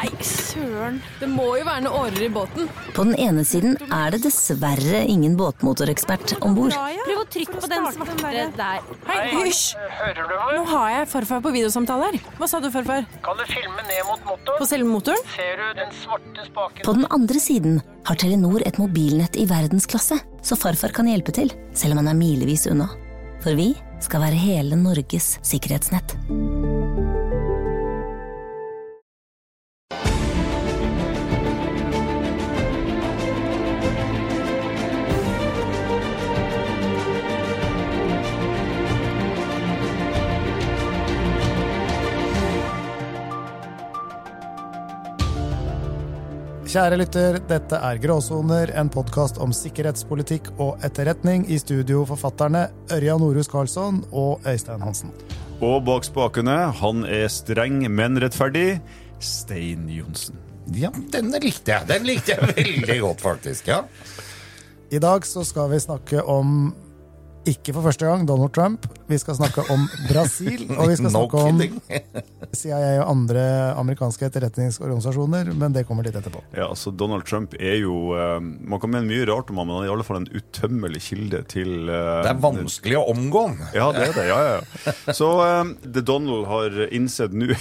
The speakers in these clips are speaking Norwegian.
Nei, søren. Det må jo være noen årer I båten. På den ene siden det dessverre ingen båtmotorekspert ombord. Prøv å trykke på den svarte der. Hei, hysj! Hører du meg? Nå har jeg farfar på videosamtale her. Hva sa du, farfar? Kan du filme ned mot motoren? På selve motoren? Ser du den svarte spaken? På den andre siden har Telenor et mobilnett I verdensklasse, så farfar kan hjelpe til, selv om han milevis unna. For vi skal være hele Norges sikkerhetsnett. Kjære lytter, dette Gråsoner, en podcast om sikkerhetspolitikk og etterretning I studio forfatterne Ørjan Norhus Karlsson og Øystein Hansen. Og bak spakene, han streng, men rettferdig, Stein Johnsen. Ja, den likte jeg veldig godt faktisk, ja. I dag så skal vi snakke om, ikke for første gang, Donald Trump. Vi skal snakke om Brasil, og vi skal snakke om CIA og andre amerikanske etterretningsorganisasjoner, men det kommer litt etterpå. Ja, altså Donald Trump jo, man kan mene mye rart om han, men han I alle fall en utømmelig kilde til... det vanskelig å omgå. Ja, det det, ja. Så det Donald har innsett nå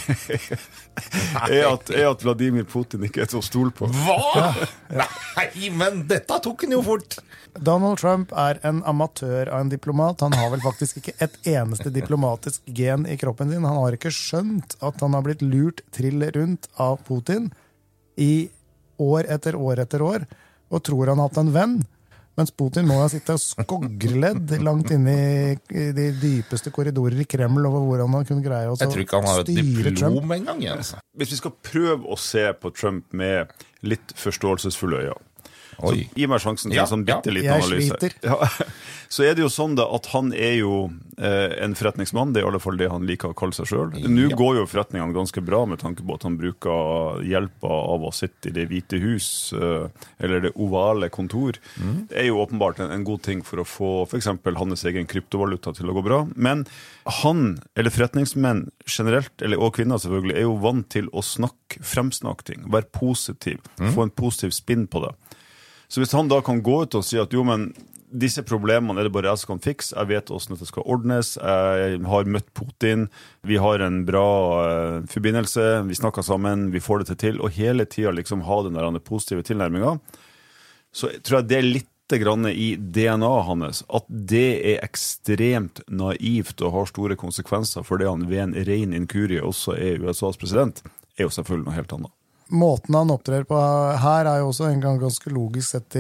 at Vladimir Putin ikke til å stole på. Hva? Nei, men dette tok han jo fort. Donald Trump en amatør av en diplomat. Han har vel faktisk ikke et eneste diplomatisk gen I kroppen sin. Han har ikke skjønt at han har blitt lurt trill rundt av Putin I år etter år etter år, og tror han har hatt en venn. Mens Putin må ha sittet og skoggledd langt inne I de dypeste korridorer I Kreml over hvor han kunne greie å styre Trump. Jeg tror ikke han har et diplom en gang. Altså. Hvis vi skal prøve å se på Trump med litt forståelsesfulle øyne, så gi meg sjansen til en sånn bitteliten analyse. Jeg sliter. Ja. Så det jo sånn da at han jo en forretningsmann, det I alle fall det han liker å kalle seg selv. Nå går jo forretningene ganske bra med tanke på at han bruker hjelp av å sitte I det hvite hus, eller det ovale kontor. Det jo åpenbart en god ting for å få for eksempel hans egen kryptovaluta til å gå bra. Men han, eller forretningsmenn generelt, og kvinner selvfølgelig, jo vant til å fremsnakke ting, være positiv, få en positiv spinn på det. Så hvis han da kan gå ut og si at jo, men disse problemene det bare jeg som kan fikse, jeg vet hvordan det skal ordnes, jeg har møtt Putin, vi har en bra forbindelse, vi snakker sammen, vi får det til, og hele tiden liksom ha den der positive tilnærmingen, så tror jeg det litt grann I DNA hans, at det ekstremt naivt og har store konsekvenser for det han ved en ren inkurie også USAs president, jo selvfølgelig noe helt annet. Måten han opptrer på her jo også en gang ganske logisk sett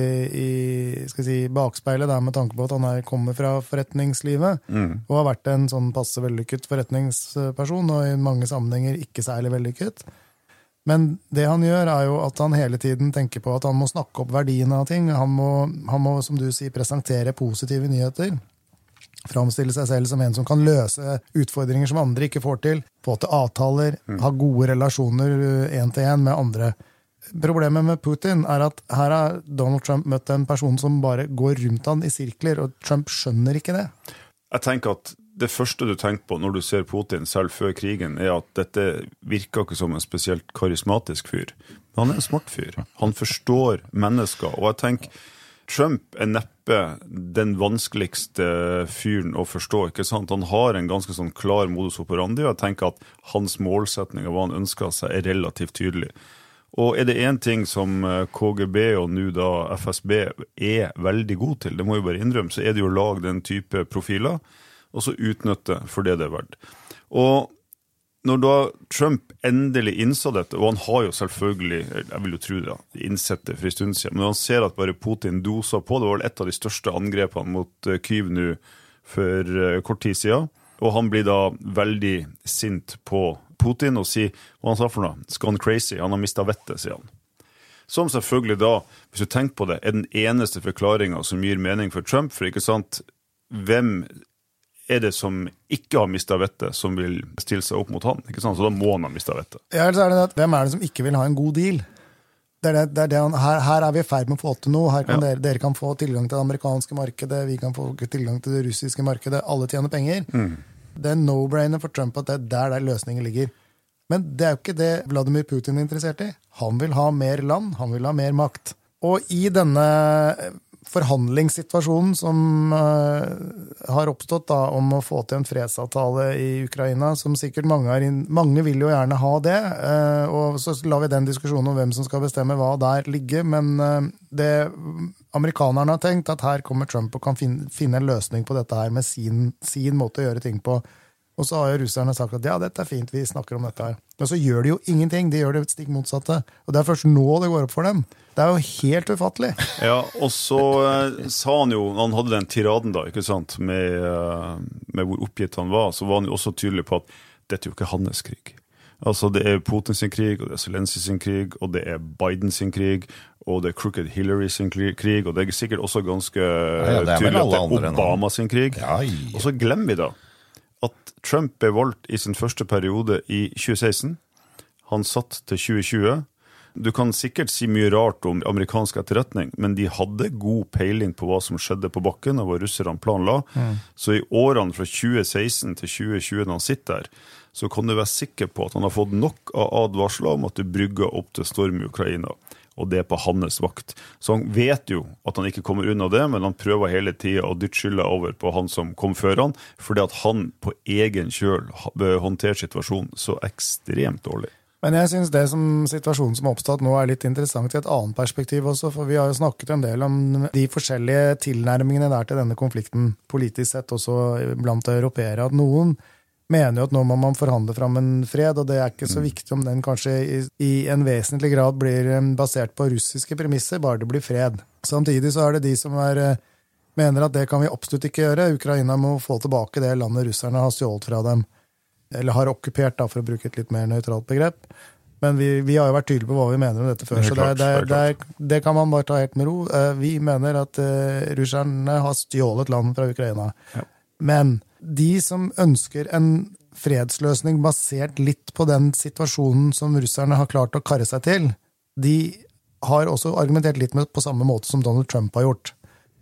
I skal si, bakspeilet der med tanke på at han kommer fra forretningslivet og har vært en sånn passe vellykket forretningsperson og I mange sammenhenger ikke særlig vellykket. Men det han gjør jo at han hele tiden tenker på at han må snakke opp verdiene av ting. Han må som du sier, presentere positive nyheter. Framstille seg selv som en som kan løse utfordringer som andre ikke får til, få til avtaler, ha gode relasjoner en til en med andre. Problemet med Putin at her har Donald Trump møtt en person som bare går rundt han I sirkler, og Trump skjønner ikke det. Jeg tenker at det første du tenker på når du ser Putin selv før krigen at dette virker ikke som en spesielt karismatisk fyr. Han en smart fyr. Han forstår mennesker, og jeg tenker Trump neppe den vanskeligste fyren å forstå, ikke sant? Han har en ganske sånn klar modus operandi, og jeg tenker at hans målsetning av hva han ønsker seg relativt tydelig. Og det en ting som KGB og nå da FSB veldig god til, det må jo bare innrømme, så det jo å lage den type profiler, og så utnytte for det verdt. Og når da Trump endelig innså dette, og han har jo selvfølgelig, jeg vil jo tro det, innsett det for en stund siden, men han ser at bare Putin doser på, det var vel et av de største angrepene mot Kyiv nå for kort tid siden, og han blir da veldig sint på Putin og sier, hva han sa for noe, it's gone crazy, han har mistet vettet, sier han. Som selvfølgelig da, hvis du tenker på det, den eneste forklaringen som gir mening for Trump, for ikke sant, hvem det som ikke har mistet vettet som vil stille seg opp mot han, ikke sant? Så da må han ha mistet vettet. Ja, så det at hvem det som ikke vil ha en god deal? Det her vi I ferd med å få til noe, her kan dere kan få tilgang til det amerikanske markedet, vi kan få tilgang til det russiske markedet, alle tjener penger. Det no-brainer for Trump at det der løsningen ligger. Men det jo ikke det Vladimir Putin er interessert i. Han vil ha mer land, han vil ha mer makt. Og i denne forhandlingssituasjonen som har oppstått da, om å få til en fredsavtale i Ukraina, som sikkert mange vil jo gjerne ha det, og så lar vi den diskusjonen om hvem som skal bestemme hva der ligger, men det amerikanerne har tenkt at her kommer Trump og kan finne en løsning på dette her med sin måte å gjøre ting på. Og så har jo russerne sagt at ja, dette fint, vi snakker om dette her. Men så gjør de jo ingenting, de gjør det stikk motsatte. Og det først nå det går opp for dem. Det jo helt ufattelig. Ja, og så sa han jo, han hadde den tiraden da, ikke sant, med hvor oppgitt han var, så var han jo også tydelig på at dette jo ikke hans krig. Altså det Putin sin krig, og det Zelensky sin krig, og det Biden sin krig, og det Crooked Hillary sin krig, og det sikkert også ganske tydelig at det Obama sin krig. Ja. Og så glemmer vi da at Trump ble valgt i sin første periode i 2016. Han satt til 2020. Du kan sikkert si mye rart om amerikansk etterretning, men de hadde god peiling på hva som skjedde på bakken, og hva russerne planla. Så i årene fra 2016 til 2020 når han sitter der, så kan du være sikker på at han har fått nok av advarsler om at det brygger opp til storm i Ukraina. Og det på hans vakt. Så han vet jo at han ikke kommer unna det, men han prøver hele tiden å dytte skylda over på han som kom før han, fordi at han på egen kjøl håndterer situasjonen så ekstremt dårlig. Men jeg synes det situasjonen som har oppstått nå litt interessant i et annet perspektiv også, for vi har jo snakket en del om de forskjellige tilnærmingene der til denne konflikten, politisk sett også blant europeere, at noen mener jo at nå må man forhandle fram en fred, og det ikke så viktig om den kanskje i en vesentlig grad blir basert på russiske premisser, bare det blir fred. Samtidig så det de som mener at det kan vi absolutt ikke gjøre. Ukraina må få tilbake det landet russerne har stjålet fra dem, eller har okkupert da, for å bruke et litt mer nøytralt begrep. Men vi har jo vært tydelige på hva vi mener om dette før, så det kan man bare ta helt med ro. Vi mener at russerne har stjålet land fra Ukraina. Ja. Men de som ønsker en fredsløsning basert litt på den situasjonen som russerne har klart å karre seg til, de har også argumentert litt med på samme måte som Donald Trump har gjort.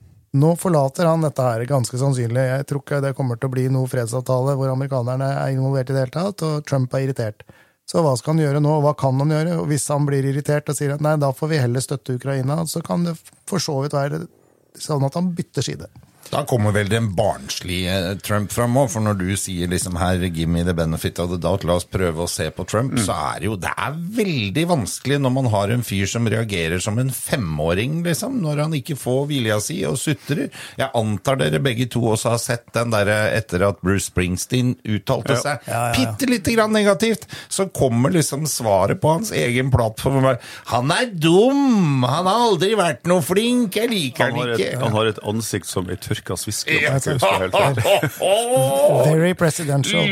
Nå forlater han dette her ganske sannsynlig. Jeg tror ikke det kommer til å bli noe fredsavtale hvor amerikanerne involvert i det hele tatt, og Trump irritert. Så hva skal han gjøre nå, og hva kan han gjøre? Og hvis han blir irritert og sier at nei, da får vi heller støtte Ukraina, så kan det for så vidt være sånn at han bytter side. Da kommer vel den barnslige Trump fram også, for når du sier liksom her, give me the benefit of the doubt, la oss prøve å se på Trump, så det veldig vanskelig når man har en fyr som reagerer som en 5-åring, liksom, når han ikke får vilja si og sutrer. Jeg antar dere begge to også har sett den der etter at Bruce Springsteen uttalte seg bitte litt grann negativt, så kommer liksom svaret på hans egen plattform. Han dum! Han har aldri vært noe flink, jeg liker han ikke. Han har et ansikt som tørka svisker. Very presidential.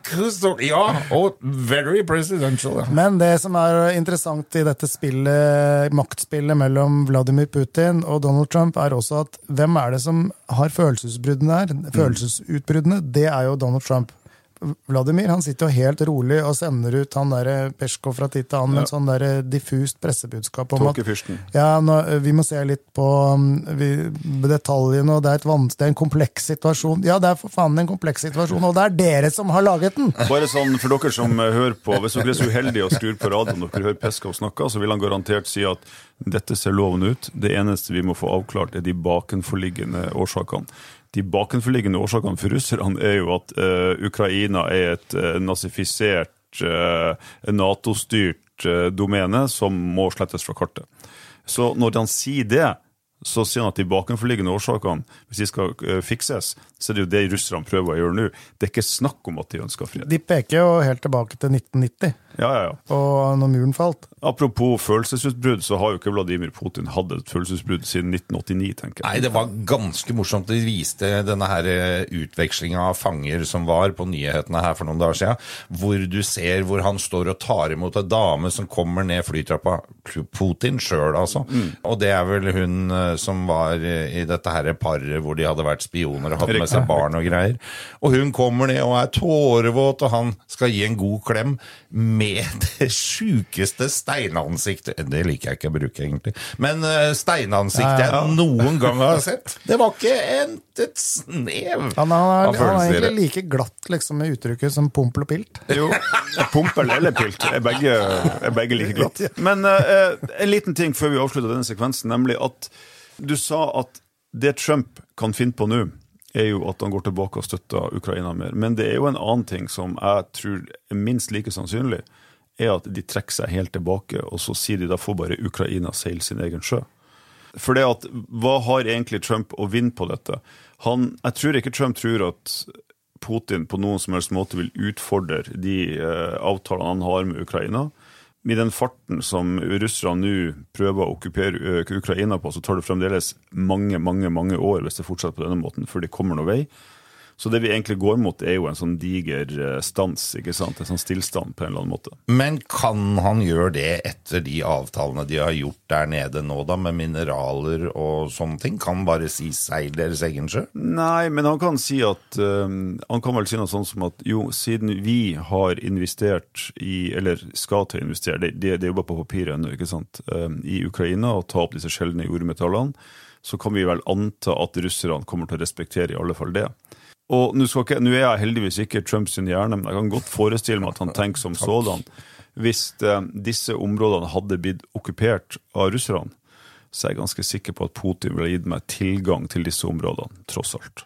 Very presidential. Men det som interessant i dette maktspillet mellom Vladimir Putin og Donald Trump også at hvem det som har følelsesbruddene her? Følelsesutbruddene, det jo Donald Trump. Vladimir, han sitter jo helt rolig og sender ut han der Peskov fra tid til annen med en sånn der diffust pressebudskap om at vi må se litt på detaljene, og det en kompleks situasjon. Ja, det for faen en kompleks situasjon, og det dere som har laget den. Bare sånn, for dere som hører på, hvis dere så uheldige og skrur på radioen og dere hører Peskov snakke, så vil han garantert si at dette ser lovende ut. Det eneste vi må få avklart de bakenforliggende årsakene. De bakenforliggende årsakene for russerne jo at Ukraina et nazifisert, NATO-styrt domene som må slettes fra kartet. Så når han sier det, så sier han at de bakenforliggende årsakene, hvis de skal fikses, så det jo det russerne prøver å gjøre nå. Det ikke snakk om at de ønsker fred. De peker jo helt tilbake til 1990. Ja. Og når muren falt. Apropos følelsesutbrudd, så har jo ikke Vladimir Putin hatt et følelsesutbrudd siden 1989, tenker jeg. Nei, det var ganske morsomt. De viste denne her utvekslingen av fanger som var på nyhetene her for noen dager siden, hvor du ser hvor han står og tar imot en dame som kommer ned flytrappa. Putin selv, altså. Og det vel hun som var i dette her paret hvor de hadde vært spioner og hatt med seg barn og greier. Og hun kommer ned og tårevåt, og han skal gi en god klem med med det sykeste steinansiktet. Det liker jeg ikke å bruke egentlig. Men steinansiktet jeg noen gang har sett. Det var ikke et snev. Han er egentlig like glatt liksom, med uttrykket som pompel og pilt. Jo, pompel eller pilt er begge like glatt. Men en liten ting før vi avslutter denne sekvensen, nemlig at du sa at det Trump kan finne på nå, er jo at han går tilbake og støtter Ukraina mer. Men det er jo en annen ting som jeg tror er minst like sannsynlig, er at de trekker seg helt tilbake, og så sier de da får bare Ukraina seile sin egen sjø. For det at, hva har egentlig Trump å vinne på dette? Jeg tror ikke Trump tror at Putin på noen som helst måte vil utfordre de avtalene han har med Ukraina. I den farten som russerne nå prøver å okkupere Ukraina på, så tar det fremdeles mange år hvis det fortsetter på denne måten, før det kommer noe vei. Så det vi egentlig går mot er jo en sånn diger stans, ikke sant? En sånn stillstand på en eller annen måte. Men kan han gjøre det etter de avtalene de har gjort der nede nå da, med mineraler og sånne ting? Kan han bare si seil deres egen sjø? Nei, men han kan si at, han kan vel si noe sånt som at jo, siden vi har investert i, eller skal til å investere, det er jo bare på papiret ennå, ikke sant? I Ukraina og ta opp disse sjeldne jordmetallene, så kan vi vel anta at russerne kommer til å respektere i alle fall det. Og nå er jeg heldigvis ikke Trumps hjerne, men jeg kan godt forestille meg at han tenker som sådan. Hvis disse områdene hadde blitt okkupert av russerne, så er jeg ganske sikker på at Putin ville gitt meg tilgang til disse områdene, tross alt.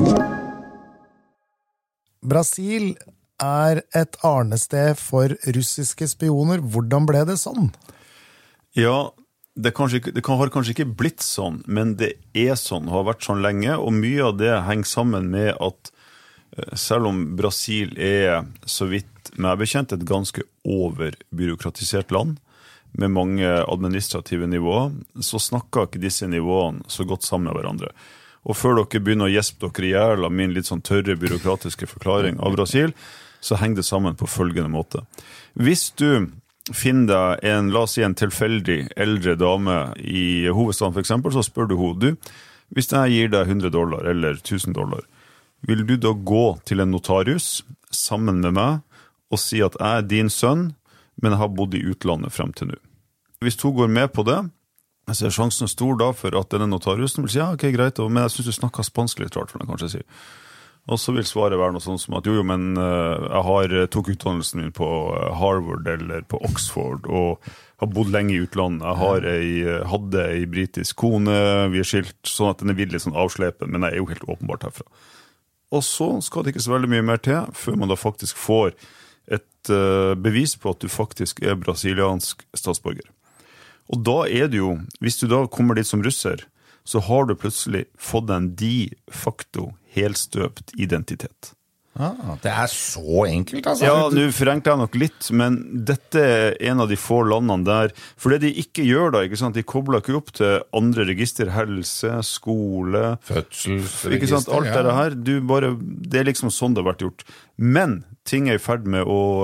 Brasil er et arnested for russiske spioner. Hvordan ble det sånn? Ja, det har kanskje ikke blitt sånn, men det er sånn, har vært sånn lenge, og mye av det henger sammen med at selv om Brasil er så vidt meg bekjent et ganske overbyråkratisert land, med mange administrative nivåer, så snakker ikke disse nivåene så godt sammen med hverandre. Og før dere begynner å gjespe dere ihjel av min litt sånn tørre byråkratiske forklaring av Brasil, så henger det sammen på følgende måte. Hvis du finner deg la oss si en tilfeldig eldre dame i hovedstaden for eksempel, så spør du henne, hvis jeg gir deg $100 eller $1000, vil du da gå til en notarius sammen med meg og si at jeg er din sønn, men jeg har bodd i utlandet frem til nå? Hvis hun går med på det, så er sjansen stor da for at denne notariusen vil si, ja, ok, greit, men jeg synes du snakker spansk litt rart, for den kanskje si. Og så vil svaret være noe sånt som at jo, men jeg tok utdannelsen min på Harvard eller på Oxford, og har bodd lenge i utlandet. Jeg hadde en britisk kone, vi er skilt, sånn at den er litt sånn avslepen, men jeg er jo helt åpenbart herfra. Og så skal det ikke så veldig mye mer til, før man da faktisk får et bevis på at du faktisk er brasiliansk statsborger. Og da er det jo, hvis du da kommer dit som russer, så har du plutselig fått en de facto helstøpt identitet. Det er så enkelt, altså. Ja, nå forenkler jeg nok litt, men dette er en av de få landene der, for det de ikke gjør da, ikke sant? De kobler ikke opp til andre register, helse, skole, fødselsregister, ikke sant? Alt det her, det er liksom sånn det har vært gjort. Men ting er i ferd med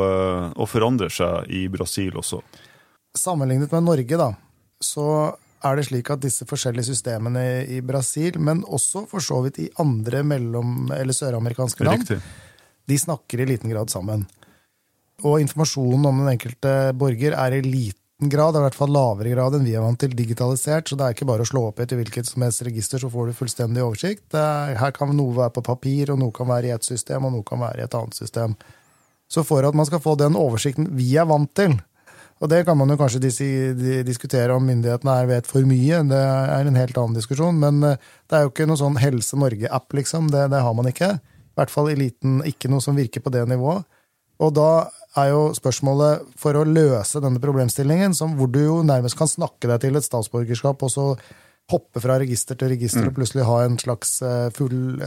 å forandre seg i Brasil også. Sammenlignet med Norge da, så er det slik at disse forskjellige systemene i Brasil, men også for så vidt i andre eller søramerikanske land, de snakker i liten grad sammen. Og informasjonen om den enkelte borger er i liten grad, i hvert fall lavere grad enn vi er vant til, digitalisert, så det er ikke bare å slå opp etter hvilket som helst register, så får du fullstendig oversikt. Her kan noe være på papir, og noe kan være i et system, og noe kan være i et annet system. Så for at man skal få den oversikten vi er vant til, og det kan man jo kanskje diskutere om myndighetene vet for mye, det er en helt annen diskusjon, men det er jo ikke noe sånn Helse Norge-app, liksom, det har man ikke. I hvert fall i liten, ikke noe som virker på det nivået. Og da er jo spørsmålet for å løse denne problemstillingen, hvor du jo nærmest kan snakke deg til et statsborgerskap, og så hoppe fra register til register og plutselig ha en slags full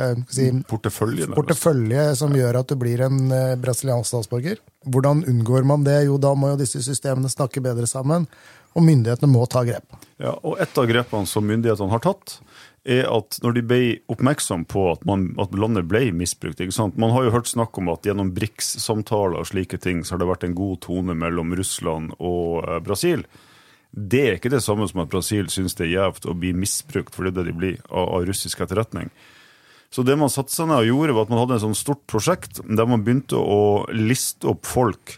portefølje som gjør at du blir en brasiliansk statsborger. Hvordan unngår man det? Jo, da må jo disse systemene snakke bedre sammen, og myndighetene må ta grep. Ja, og et av grepene som myndighetene har tatt, er at når de ble oppmerksom på at landet ble misbrukt, ikke sant? Man har jo hørt snakk om at gjennom BRICS-samtaler og slike ting, så har det vært en god tone mellom Russland og Brasil. Det er ikke det samme som at Brasil synes det er jævt å bli misbrukt, for det er det de blir av russisk etterretning. Så det man satte seg ned og gjorde var at man hadde en sånn stort prosjekt der man begynte å liste opp folk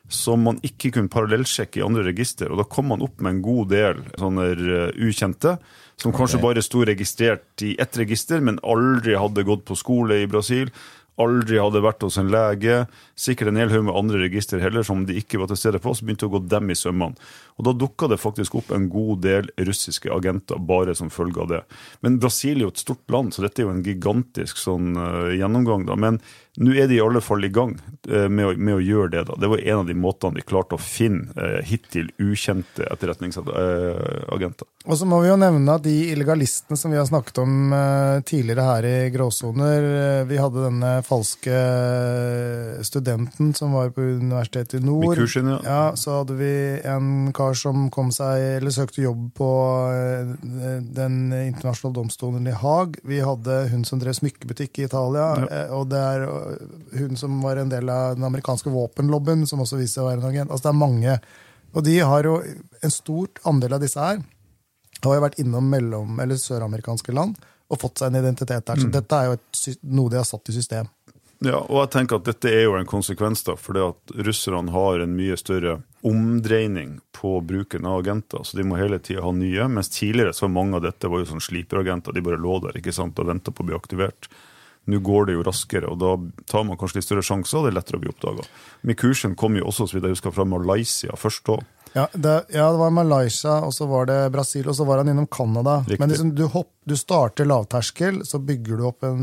som man ikke kunne parallellsjekke I andre register, og da kom man opp med en god del sånne ukjente, som kanskje bare stod registrert I ett register, men aldri hadde gått på skole I Brasil, aldri hadde vært hos en lege, sikkert en hel haug med andre register heller, som de ikke var til stede på, så begynte å gå dem I sømmene. Og da dukket det faktisk opp en god del russiske agenter, bare som følge av det. Men Brasil jo et stort land, så dette jo en gigantisk sånn gjennomgang da, men nå de I alle fall I gang med å gjøre det da. Det var en av de måtene de klarte å finne hittil ukjente etterretningsagenter. Og så må vi jo nevne at de illegalistene som vi har snakket om tidligere her I Gråsoner, vi hadde denne falske studenten som var på Universitetet I Nord. Mikushin, ja. Så hadde vi en kar som kom seg, eller søkte jobb på den internasjonale domstolen I Haag. Vi hadde hun som drev smykkebutikk I Italia, og det hun som var en del av den amerikanske våpenlobbyen, som også viste seg å være en agent. Altså det mange, og de har jo en stort andel av disse her, har jo vært innom mellom- eller søramerikanske land, og fått seg en identitet der. Så dette jo noe de har satt I system. Ja, og jeg tenker at dette jo en konsekvens da, fordi at russerne har en mye større omdreining på bruken av agenter, så de må hele tiden ha nye, mens tidligere så mange av dette var jo sånn sliperagenter, de bare lå der, ikke sant, og ventet på å bli aktivert. Nå går det jo raskere, og da tar man kanskje litt større sjanser, og det lettere å bli oppdaget. Mikushin kom jo også, så vidt jeg husker, fra Malaysia først da. Ja, det var Malaysia, og så var det Brasil, og så var han innom Kanada. Riktig. Men liksom, du starter lavterskel, så bygger du opp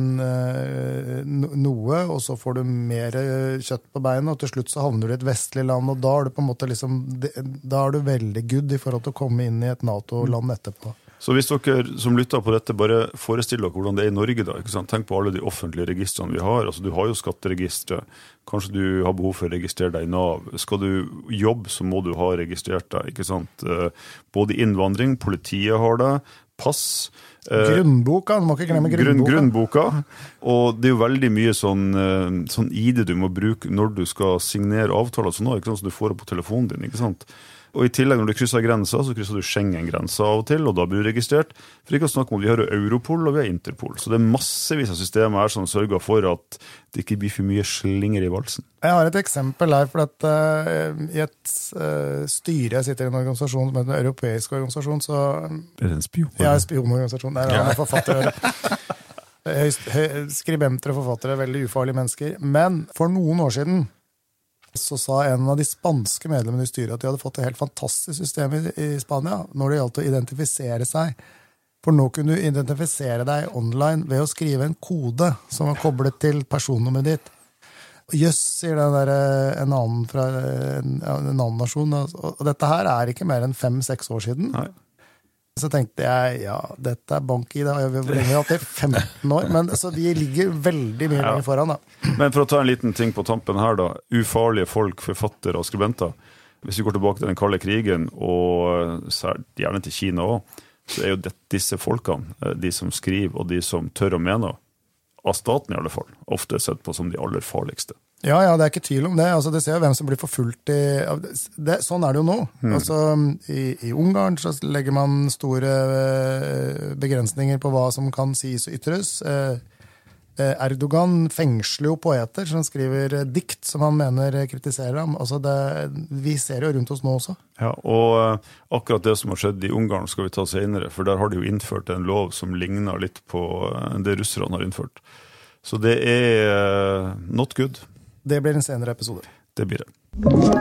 noe, og så får du mer kjøtt på beina, og til slutt så havner du I et vestlig land, og da du på en måte liksom, da du veldig good I forhold til å komme inn I et NATO-land etterpå. Så hvis dere som lytter på dette bare forestiller dere hvordan det I Norge da, ikke sant? Tenk på alle de offentlige registrene vi har, altså du har jo skatteregistre, kanskje du har behov for å registrere deg I NAV, skal du jobbe så må du ha registrert deg, ikke sant? Både innvandring, politiet har det, pass, Grunnboka, du må ikke glemme grunnboka, og det jo veldig mye sånn ID du må bruke når du skal signere avtaler, sånn, ikke sant? Så du får det på telefonen din, ikke sant? Og I tillegg når du krysser grenser, så krysser du Schengen-grenser av og til, og da blir du registrert. For ikke å snakke om, vi har jo Europol og vi har Interpol, så det massevis av systemer her som sørger for at det ikke blir for mye slinger I valsen. Jeg har et eksempel her, for at I et styre, jeg sitter I en organisasjon som heter en europeisk organisasjon, så... Det en spion? Ja, en spionorganisasjon. Det en forfattere. Skribenter og forfattere, veldig ufarlige mennesker. Men for noen år siden, så sa en av de spanske medlemmene I styret at de hadde fått et helt fantastisk system I Spania når det gjaldt å identifisere seg. For nå kunne du identifisere deg online ved å skrive en kode som var koblet til personnummeret ditt. Jøss, sier en annen fra en annen nasjon. Og dette her ikke mer enn 5-6 år siden. Nei. Så tenkte jeg, ja, dette bank I det, og vi har hatt det 15 år, men så vi ligger veldig mye lenger foran da. Men for å ta en liten ting på tampen her da, ufarlige folk, forfattere og skribenter, hvis vi går tilbake til den kalde krigen, og gjerne til Kina også, så jo disse folkene, de som skriver og de som tør å mene, av staten I alle fall, ofte sett på som de aller farligste. Ja, det ikke tvil om det. Altså, det ser jo hvem som blir forfulgt sånn det jo nå. Altså, I Ungarn så legger man store begrensninger på hva som kan sies og ytres. Erdogan fengsler jo poeter som skriver dikt som han mener kritiserer ham. Altså, vi ser jo rundt oss nå også. Ja, og akkurat det som har skjedd I Ungarn skal vi ta senere, for der har de jo innført en lov som ligner litt på det russerne har innført. Så det not good. Det blir en senere episode. Det blir det.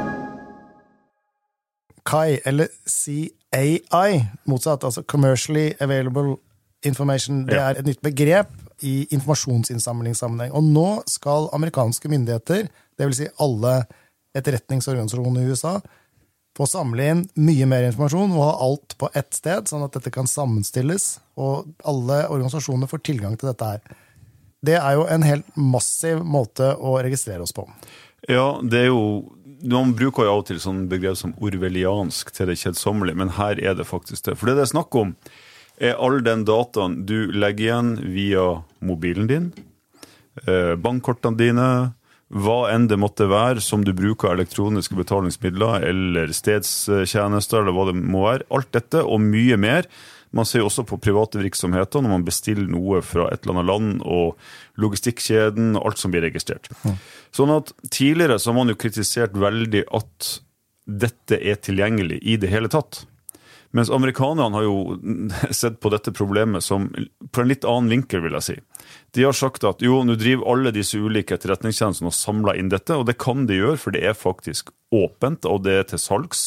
CAI, eller CAI, motsatt, altså Commercially Available Information, det et nytt begrep I informasjonsinnsamlingssammenheng. Og nå skal amerikanske myndigheter, det vil si alle etterretningsorganisasjoner I USA, få samle inn mye mer informasjon og ha alt på ett sted, sånn at dette kan sammenstilles, og alle organisasjoner får tilgang til dette her. Det jo en helt massiv måte å registrere oss på. Ja, det jo... Noen bruker jo av og til sånn begrep som orwelliansk til det kjedsommelige, men her det faktisk det. For det snakk om all den dataen du legger igjen via mobilen din, bankkortene dine, hva enn det måtte være som du bruker elektroniske betalingsmidler eller stedstjenester eller hva det må være. Alt dette og mye mer, Man ser jo også på private virksomheter når man bestiller noe fra et eller annet land, og logistikkjeden, og alt som blir registrert. Sånn at tidligere så har man jo kritisert veldig at dette er tilgjengelig i det hele tatt. Mens amerikanerne har jo sett på dette problemet som på en litt annen vinkel, vil jeg si. De har sagt at jo, nå driver alle disse ulike etterretningstjenestene og samler inn dette, og det kan de gjøre, for det er faktisk åpent, og det er til salgs.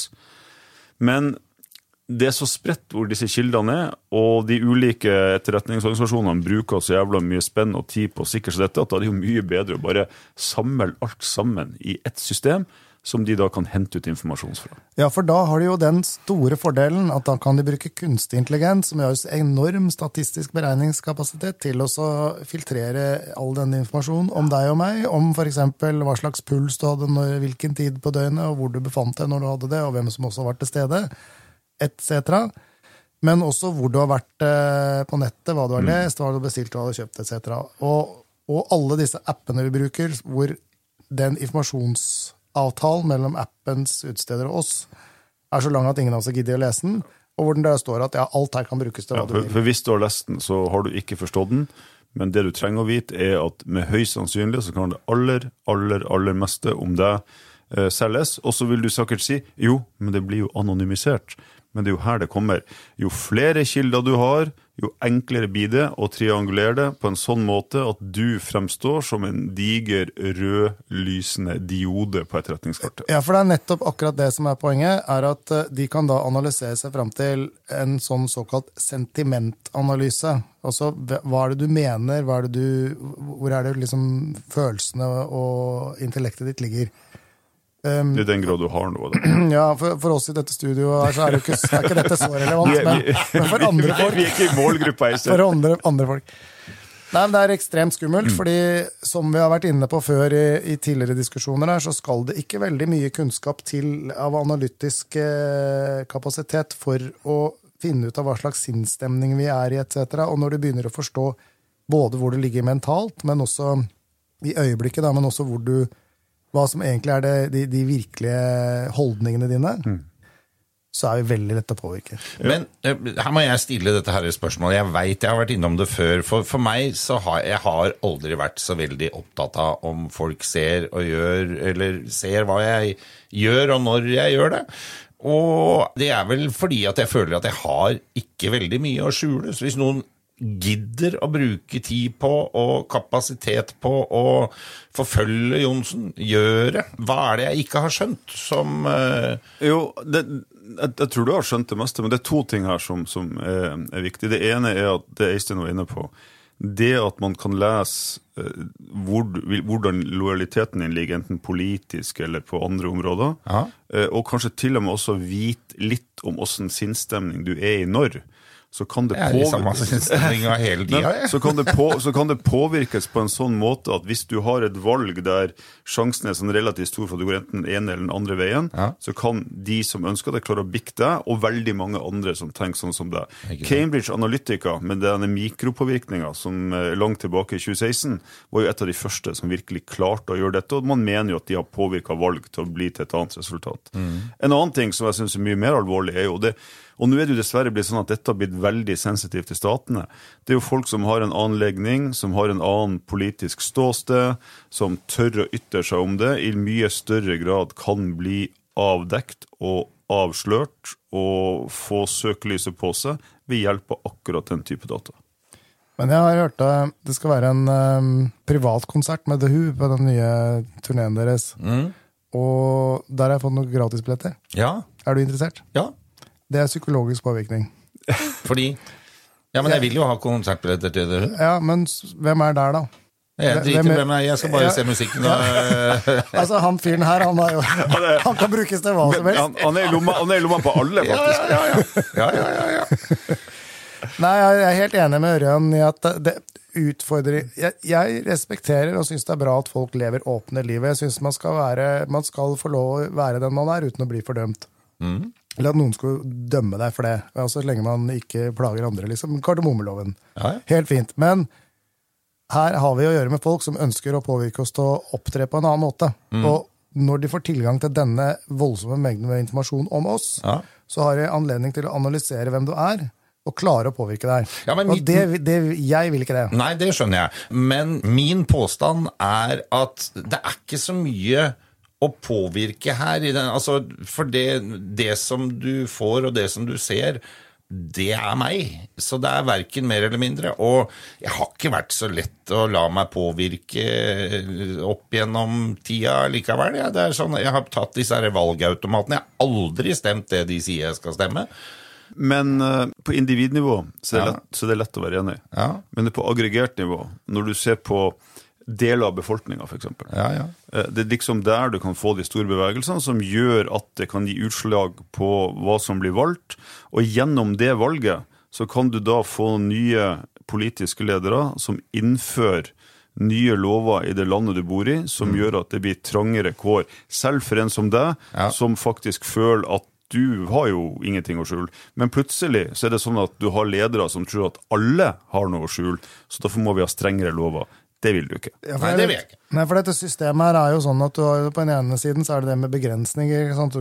Men det er så spredt hvor disse kildene er, og de ulike etterretningsorganisasjonene bruker så jævla mye spenn og tid på å sikre seg dette, at det er jo mye bedre å bare samle alt sammen i ett system, som de da kan hente ut informasjon fra. Ja, for da har de jo den store fordelen at da kan de bruke kunstig intelligens, som gjør enorm statistisk beregningskapasitet til å filtrere all denne informasjonen om deg og meg, om for eksempel hva slags puls du hadde, hvilken tid på døgnet, og hvor du befant deg når du hadde det, og hvem som også var til stede, etc. Men også hvor du har vært på nettet, hva du har lest, hva du har bestilt, hva du har kjøpt, etc. Og alle disse appene vi bruker, hvor den informasjonsavtalen mellom appens utsteder og oss er så lang at ingen av oss gidder å lese den, og hvor den der står at ja, alt her kan brukes til hva du vil. For hvis du har lest den, så har du ikke forstått den, men det du trenger å vite er at med høy sannsynlig så kan det aller meste om deg selges, og så vil du sikkert si, jo, men det blir jo anonymisert. Men det er jo her det kommer. Jo flere kilder du har, jo enklere blir det å triangulere det på en sånn måte at du fremstår som en diger, rød, lysende diode på etterretningskartet. Ja, for det er nettopp akkurat det som er poenget, er at de kan da analysere seg frem til en sånn såkalt sentimentanalyse. Altså, hva er det du mener, hvor er det liksom følelsene og intellektet ditt ligger? Det er den grad du har noe. Ja, for oss i dette studioet så er ikke dette så relevant, men for andre folk. Vi er ikke i målgruppa i stedet. For andre folk. Nei, men det er ekstremt skummelt, fordi som vi har vært inne på før i tidligere diskusjoner her, så skal det ikke veldig mye kunnskap til av analytisk kapasitet for å finne ut av hva slags sinnsstemning vi er i, etc. Og når du begynner å forstå både hvor du ligger mentalt, men også i øyeblikket, men også hva som egentlig er de virkelige holdningene dine, så er vi veldig lett å påvirke. Men her må jeg stille dette her spørsmålet. Jeg vet jeg har vært innom det før. For meg så har jeg aldri vært så veldig opptatt av om folk ser og gjør, eller ser hva jeg gjør og når jeg gjør det. Og det er vel fordi at jeg føler at jeg har ikke veldig mye å skjule. Så hvis noen gidder å bruke tid på og kapasitet på å forfølge Johnsen, gjøre. Hva er det jeg ikke har skjønt som... Jo, jeg tror du har skjønt det meste, men det er to ting her som er viktig. Det ene er at det Øystein var inne på. Det at man kan lese hvordan lojaliteten din ligger, enten politisk eller på andre områder, og kanskje til og med også vite litt om hvordan sinnsstemning du er i når, så kan det påvirkes på en sånn måte at hvis du har et valg der sjansen er sånn relativt stor for at du går enten den ene eller den andre veien, så kan de som ønsker det klare å bikke deg, og veldig mange andre som tenker sånn som deg. Cambridge Analytica, med denne mikropåvirkningen som langt tilbake i 2016, var jo et av de første som virkelig klarte å gjøre dette, og man mener jo at de har påvirket valg til å bli til et annet resultat. En annen ting som jeg synes er mye mer alvorlig er jo det. Og nå er det jo dessverre blitt sånn at dette har blitt veldig sensitivt til statene. Det er jo folk som har en annen legning, som har en annen politisk ståsted, som tør å ytre seg om det, i mye større grad kan bli avdekt og avslørt og få søkelyset på seg ved hjelp av akkurat den type data. Men jeg har hørt at det skal være en privat konsert med The Who på den nye turneen deres. Og der har jeg fått noen gratisbilletter. Ja. Er du interessert? Ja. Det er psykologisk påvirkning. Fordi? Ja, men jeg vil jo ha konsertbilletter til det. Ja, men hvem er der da? Jeg driter hvem er, jeg skal bare se musikken. Altså, han fyren her, han kan brukes til hva som helst. Han er i lomma på alle, faktisk. Ja. Nei, jeg er helt enig med Ørjan i at det utfordrer... Jeg respekterer og synes det er bra at folk lever åpne livet. Jeg synes man skal få lov å være den man er uten å bli fordømt. Eller at noen skulle dømme deg for det, altså så lenge man ikke plager andre, liksom. Kardemommeloven. Ja. Helt fint. Men her har vi å gjøre med folk som ønsker å påvirke oss til å opptre på en annen måte. Og når de får tilgang til denne voldsomme mengden med informasjon om oss, så har de anledning til å analysere hvem du er, og klare å påvirke det her. Ja, men og jeg vil ikke det. Nei, det skjønner jeg. Men min påstand at det ikke så mye å påvirke her. Altså, for det som du får og det som du ser, det meg. Så det hverken mer eller mindre. Og jeg har ikke vært så lett å la meg påvirke opp gjennom tida likevel. Ja, det sånn, jeg har tatt disse her valgautomatene. Jeg har aldri stemt det de sier jeg skal stemme. Men på individnivå så er det lett å være enig. Ja. Men det på aggregert nivå, når du ser på deler av befolkningen for eksempel. Det liksom der du kan få de store bevegelsene som gjør at det kan gi utslag på hva som blir valgt, og gjennom det valget så kan du da få nye politiske ledere som innfører nye lover i det landet du bor i, som gjør at det blir trangere kår. Selv for en som deg, som faktisk føler at du har jo ingenting å skjule, men plutselig så er det sånn at du har ledere som tror at alle har noe å skjule, så derfor må vi ha strengere lover. Det vil du ikke. Ja, nei, det vil jeg ikke. Nei, for dette systemet her er jo sånn at du har, på den ene siden så er det med begrensninger, sant?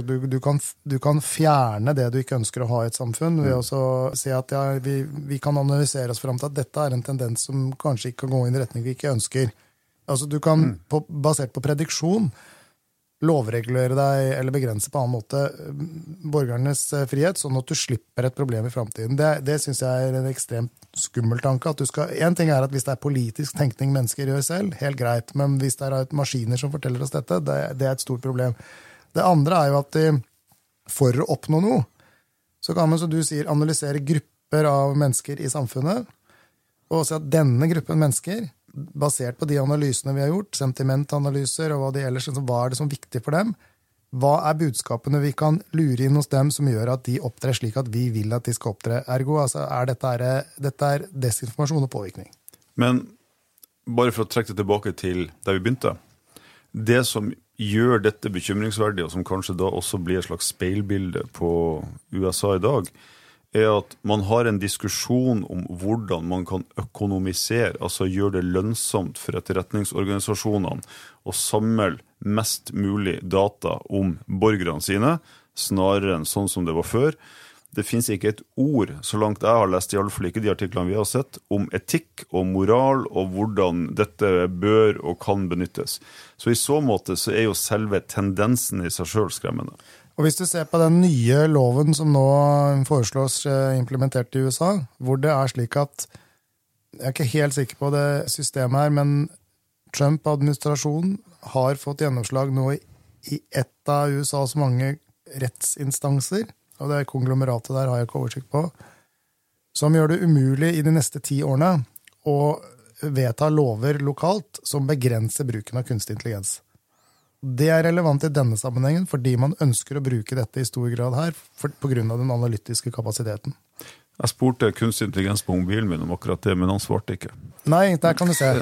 Du kan fjerne det du ikke ønsker å ha i et samfunn, ved å si at vi kan analysere oss frem til at dette er en tendens som kanskje ikke kan gå inn i retning vi ikke ønsker. Altså du kan, basert på prediksjon, lovregulere deg eller begrense på annen måte borgernes frihet, sånn at du slipper et problem i fremtiden. Det synes jeg er en ekstremt skummel tanke. En ting er at hvis det er politisk tenkning mennesker gjør selv, helt greit, men hvis det er maskiner som forteller oss dette, det er et stort problem. Det andre er jo at for å oppnå noe, så kan man, som du sier, analysere grupper av mennesker i samfunnet, og si at denne gruppen mennesker, basert på de analysene vi har gjort, sentimentanalyser og hva er det som er viktig for dem, hva er budskapene vi kan lure inn hos dem som gjør at de opptrer slik at vi vil at de skal opptre, ergo, altså dette er desinformasjon og påvirkning. Men bare for å trekke det tilbake til der vi begynte, det som gjør dette bekymringsverdig, og som kanskje da også blir et slags speilbilde på USA i dag, er at man har en diskusjon om hvordan man kan økonomisere, altså gjøre det lønnsomt for etterretningsorganisasjonene å samle mest mulig data om borgerne sine, snarere enn sånn som det var før. Det finnes ikke et ord, så langt jeg har lest, i alle fall ikke de artiklene vi har sett, om etikk og moral og hvordan dette bør og kan benyttes. Så i så måte så er jo selve tendensen i seg selv skremmende. Og hvis du ser på den nye loven som nå foreslås implementert i USA, hvor det er slik at, jeg er ikke helt sikker på det systemet her, men Trump-administrasjonen har fått gjennomslag nå i ett av USAs mange rettsinstanser, og det er konglomeratet der har jeg ikke oversikt på, som gjør det umulig i de neste 10 årene å vedta lover lokalt som begrenser bruken av kunstig intelligens. Det er relevant i denne sammenhengen, fordi man ønsker å bruke dette i stor grad her, på grunn av den analytiske kapasiteten. Jeg spurte kunstig intelligens på mobilen min om akkurat det, men han svarte ikke. Nei, der kan du se.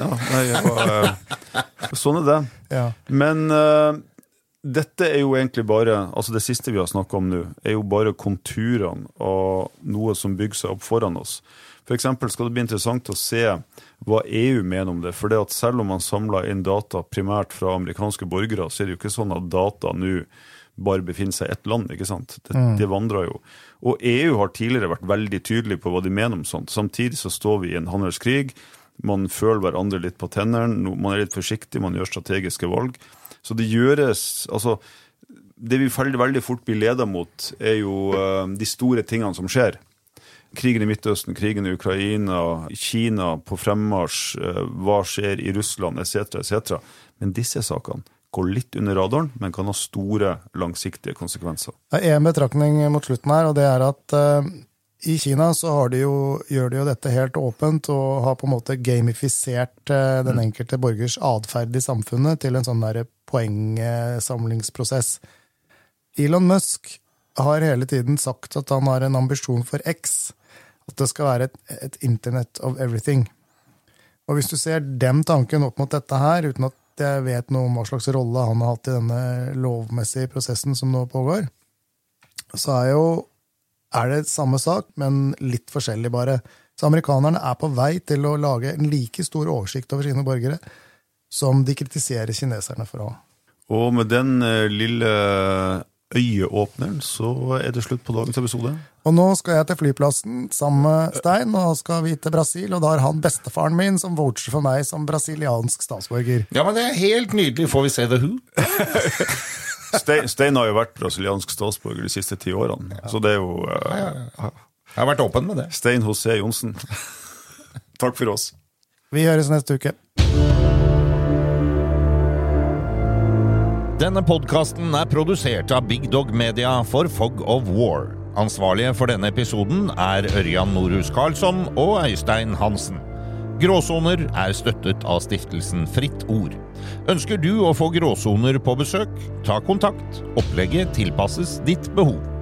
Sånn er det. Ja. Men dette er jo egentlig bare, altså det siste vi har snakket om nå, er jo bare konturene av noe som bygger seg opp foran oss. For eksempel skal det bli interessant å se hva EU mener om det, for det at selv om man samler inn data primært fra amerikanske borgere, så er det jo ikke sånn at data nå bare befinner seg i ett land, ikke sant? Det vandrer jo. Og EU har tidligere vært veldig tydelig på hva de mener om sånt. Samtidig så står vi i en handelskrig, man føler hverandre litt på tennene, man er litt forsiktig, man gjør strategiske valg. Så det gjøres, altså, det vi veldig fort blir ledet mot er jo de store tingene som skjer. Krigen i Midtøsten, krigen i Ukraina, Kina på fremmarsj, hva skjer i Russland, etc., etc. Men disse sakene går litt under radaren, men kan ha store, langsiktige konsekvenser. Det er en betraktning mot slutten her, og det er at i Kina så gjør de jo dette helt åpent, og har på en måte gamifisert den enkelte borgers adferd i samfunnet til en sånn der poengsamlingsprosess. Elon Musk har hele tiden sagt at han har en ambisjon for X, at det skal være et internet of everything. Og hvis du ser den tanken opp mot dette her, uten at jeg vet noe om hva slags rolle han har hatt i denne lovmessige prosessen som nå pågår, så er det samme sak, men litt forskjellig bare. Så amerikanerne er på vei til å lage en like stor oversikt over sine borgere, som de kritiserer kineserne for å ha. Og med den lille øyeåpneren, så det slutt på dagens episode. Og nå skal jeg til flyplassen sammen med Stein, og skal vi til Brasil, og da har han bestefaren min som voucher for meg som brasiliansk statsborger. Ja, men det helt nydelig. Får vi se The Who? Stein har jo vært brasiliansk statsborger de siste 10 årene, så det jo... Jeg har vært åpen med det. Stein José Johnsen. Takk for oss. Vi høres neste uke. Denne podcasten produsert av Big Dog Media for Fog of War. Ansvarlige for denne episoden Ørjan Norhus Karlsson og Øystein Hansen. Gråsoner støttet av stiftelsen Fritt Ord. Ønsker du å få gråsoner på besøk? Ta kontakt. Opplegget tilpasses ditt behov.